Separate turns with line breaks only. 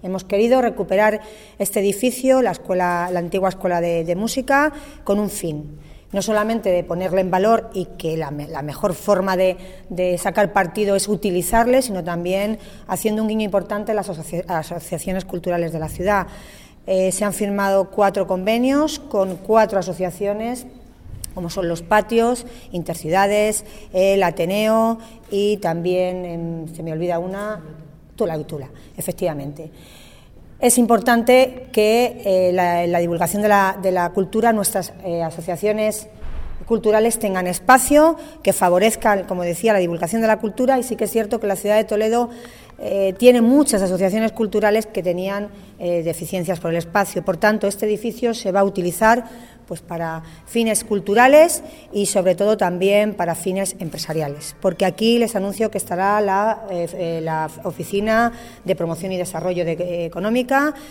Hemos querido recuperar este edificio, la antigua escuela de música, con un fin. No solamente de ponerle en valor y que la mejor forma de sacar partido es utilizarle, sino también haciendo un guiño importante a las asociaciones culturales de la ciudad. Se han firmado 4 convenios con 4 asociaciones, como son Los Patios, Interciudades, el Ateneo y también, se me olvida una, Tula, efectivamente. Es importante que la divulgación de la cultura, nuestras asociaciones culturales tengan espacio, que favorezcan, como decía, la divulgación de la cultura, y sí que es cierto que la ciudad de Toledo tiene muchas asociaciones culturales que tenían deficiencias por el espacio. Por tanto, este edificio se va a utilizar pues para fines culturales y sobre todo también para fines empresariales, porque aquí les anuncio que estará la Oficina de Promoción y Desarrollo Económica,